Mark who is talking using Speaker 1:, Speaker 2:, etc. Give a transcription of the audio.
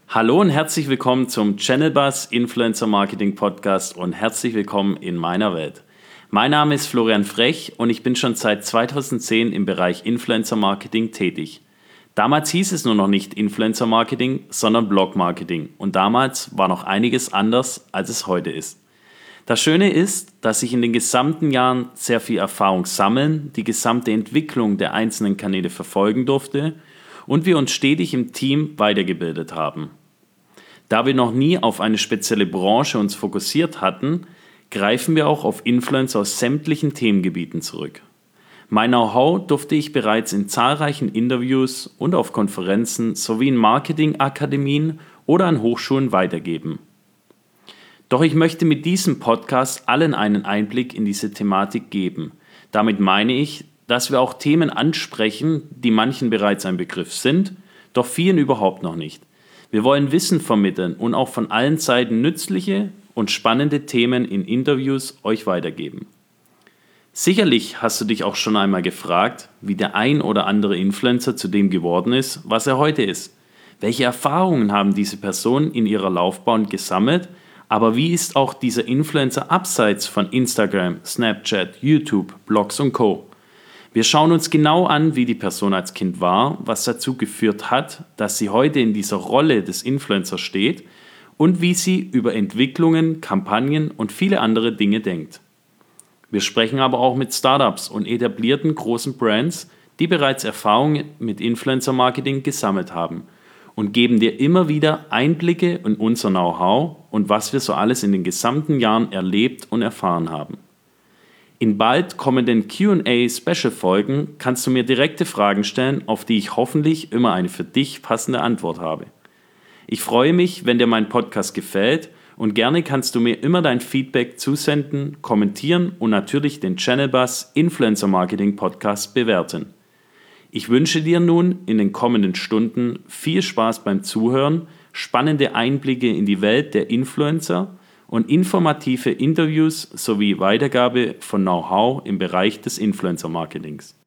Speaker 1: Hallo und herzlich willkommen zum Channel Buzz Influencer Marketing Podcast und herzlich willkommen in meiner Welt. Mein Name ist Florian Frech und ich bin schon seit 2010 im Bereich Influencer Marketing tätig. Damals hieß es nur noch nicht Influencer Marketing, sondern Blog Marketing und damals war noch einiges anders, als es heute ist. Das Schöne ist, dass ich in den gesamten Jahren sehr viel Erfahrung sammeln, die gesamte Entwicklung der einzelnen Kanäle verfolgen durfte und wir uns stetig im Team weitergebildet haben. Da wir noch nie auf eine spezielle Branche uns fokussiert hatten, greifen wir auch auf Influencer aus sämtlichen Themengebieten zurück. Mein Know-how durfte ich bereits in zahlreichen Interviews und auf Konferenzen sowie in Marketingakademien oder an Hochschulen weitergeben. Doch ich möchte mit diesem Podcast allen einen Einblick in diese Thematik geben. Damit meine ich, dass wir auch Themen ansprechen, die manchen bereits ein Begriff sind, doch vielen überhaupt noch nicht. Wir wollen Wissen vermitteln und auch von allen Seiten nützliche und spannende Themen in Interviews euch weitergeben. Sicherlich hast du dich auch schon einmal gefragt, wie der ein oder andere Influencer zu dem geworden ist, was er heute ist. Welche Erfahrungen haben diese Personen in ihrer Laufbahn gesammelt, aber wie ist auch dieser Influencer abseits von Instagram, Snapchat, YouTube, Blogs und Co.? Wir schauen uns genau an, wie die Person als Kind war, was dazu geführt hat, dass sie heute in dieser Rolle des Influencers steht und wie sie über Entwicklungen, Kampagnen und viele andere Dinge denkt. Wir sprechen aber auch mit Startups und etablierten großen Brands, die bereits Erfahrungen mit Influencer-Marketing gesammelt haben und geben dir immer wieder Einblicke in unser Know-how und was wir so alles in den gesamten Jahren erlebt und erfahren haben. In bald kommenden Q&A-Special-Folgen kannst du mir direkte Fragen stellen, auf die ich hoffentlich immer eine für dich passende Antwort habe. Ich freue mich, wenn dir mein Podcast gefällt und gerne kannst du mir immer dein Feedback zusenden, kommentieren und natürlich den Channel Buzz Influencer Marketing Podcast bewerten. Ich wünsche dir nun in den kommenden Stunden viel Spaß beim Zuhören, spannende Einblicke in die Welt der Influencer und informative Interviews sowie Weitergabe von Know-how im Bereich des Influencer-Marketings.